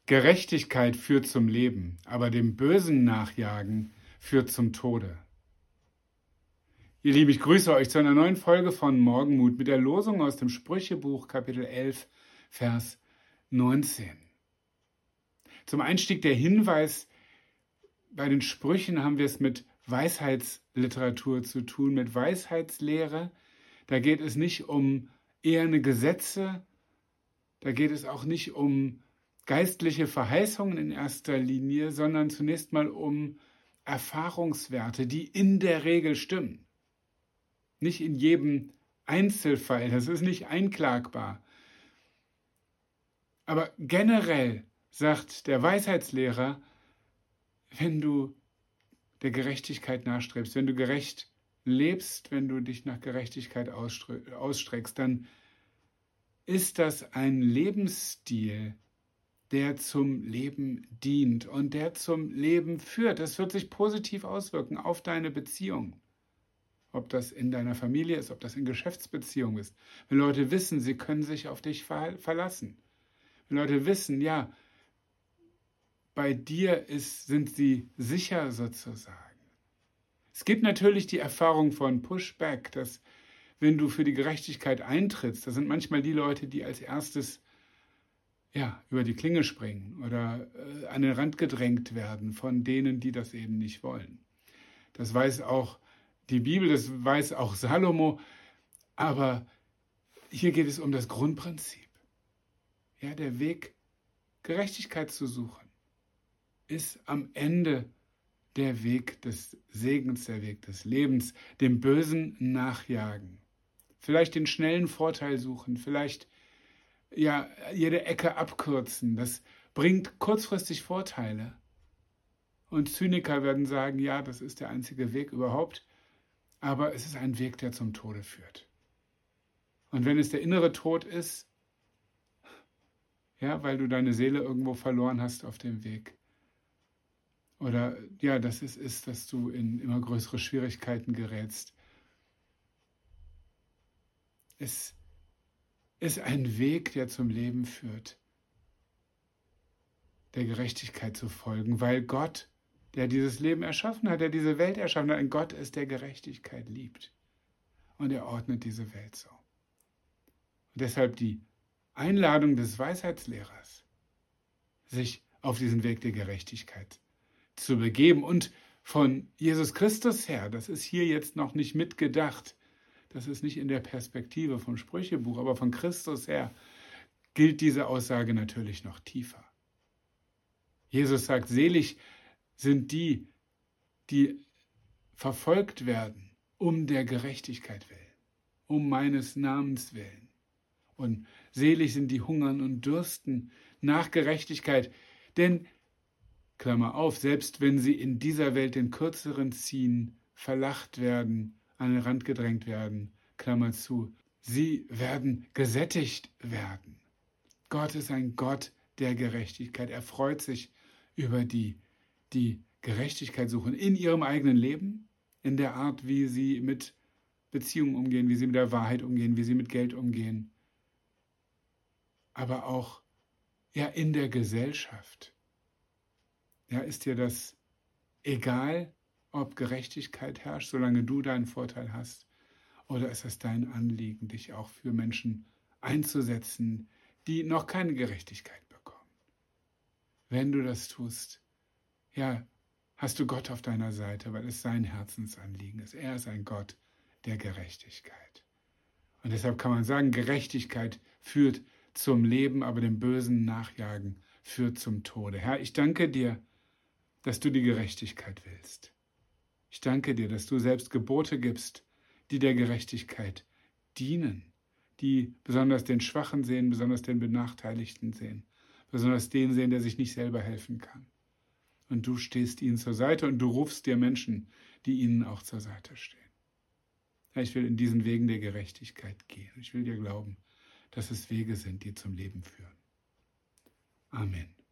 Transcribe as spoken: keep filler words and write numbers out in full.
Gerechtigkeit führt zum Leben, aber dem Bösen nachjagen führt zum Tode. Ihr Lieben, ich grüße euch zu einer neuen Folge von Morgenmut mit der Losung aus dem Sprüchebuch Kapitel elf, Vers neunzehn. Zum Einstieg der Hinweis, bei den Sprüchen haben wir es mit Weisheitsliteratur zu tun, mit Weisheitslehre. Da geht es nicht um eherne Gesetze, da geht es auch nicht um geistliche Verheißungen in erster Linie, sondern zunächst mal um Erfahrungswerte, die in der Regel stimmen. Nicht in jedem Einzelfall, das ist nicht einklagbar. Aber generell sagt der Weisheitslehrer, wenn du der Gerechtigkeit nachstrebst, wenn du gerecht lebst, wenn du dich nach Gerechtigkeit ausstreckst, dann ist das ein Lebensstil, der zum Leben dient und der zum Leben führt. Das wird sich positiv auswirken auf deine Beziehung. Ob das in deiner Familie ist, ob das in Geschäftsbeziehungen ist. Wenn Leute wissen, sie können sich auf dich verlassen. Wenn Leute wissen, ja, bei dir ist, sind sie sicher sozusagen. Es gibt natürlich die Erfahrung von Pushback, dass wenn du für die Gerechtigkeit eintrittst, das sind manchmal die Leute, die als erstes ja, über die Klinge springen oder äh, an den Rand gedrängt werden von denen, die das eben nicht wollen. Das weiß auch die Bibel, das weiß auch Salomo, aber hier geht es um das Grundprinzip. Ja, der Weg, Gerechtigkeit zu suchen, ist am Ende der Weg des Segens, der Weg des Lebens, dem Bösen nachjagen. Vielleicht den schnellen Vorteil suchen, vielleicht ja, jede Ecke abkürzen. Das bringt kurzfristig Vorteile. Und Zyniker werden sagen, ja, das ist der einzige Weg überhaupt, aber es ist ein Weg, der zum Tode führt. Und wenn es der innere Tod ist, ja, weil du deine Seele irgendwo verloren hast auf dem Weg, oder ja, das ist, ist, dass du in immer größere Schwierigkeiten gerätst. Es ist ein Weg, der zum Leben führt, der Gerechtigkeit zu folgen, weil Gott, der dieses Leben erschaffen hat, der diese Welt erschaffen hat, ein Gott ist, der Gerechtigkeit liebt. Und er ordnet diese Welt so. Und deshalb die Einladung des Weisheitslehrers, sich auf diesen Weg der Gerechtigkeit zu begeben und von Jesus Christus her, das ist hier jetzt noch nicht mitgedacht, das ist nicht in der Perspektive vom Sprüchebuch, aber von Christus her gilt diese Aussage natürlich noch tiefer. Jesus sagt, selig sind die, die verfolgt werden, um der Gerechtigkeit willen, um meines Namens willen. Und selig sind die hungern und dürsten nach Gerechtigkeit, denn, Klammer auf, selbst wenn sie in dieser Welt den Kürzeren ziehen, verlacht werden, an den Rand gedrängt werden, Klammer zu, sie werden gesättigt werden. Gott ist ein Gott der Gerechtigkeit. Er freut sich über die, die Gerechtigkeit suchen in ihrem eigenen Leben, in der Art, wie sie mit Beziehungen umgehen, wie sie mit der Wahrheit umgehen, wie sie mit Geld umgehen, aber auch ja, in der Gesellschaft. Ja, ist dir das egal, ob Gerechtigkeit herrscht, solange du deinen Vorteil hast? Oder ist es dein Anliegen, dich auch für Menschen einzusetzen, die noch keine Gerechtigkeit bekommen? Wenn du das tust, ja, hast du Gott auf deiner Seite, weil es sein Herzensanliegen ist. Er ist ein Gott der Gerechtigkeit. Und deshalb kann man sagen, Gerechtigkeit führt zum Leben, aber dem Bösen nachjagen führt zum Tode. Herr, ich danke dir, dass du die Gerechtigkeit willst. Ich danke dir, dass du selbst Gebote gibst, die der Gerechtigkeit dienen, die besonders den Schwachen sehen, besonders den Benachteiligten sehen, besonders den sehen, der sich nicht selber helfen kann. Und du stehst ihnen zur Seite und du rufst dir Menschen, die ihnen auch zur Seite stehen. Ja, ich will in diesen Wegen der Gerechtigkeit gehen. Ich will dir glauben, dass es Wege sind, die zum Leben führen. Amen.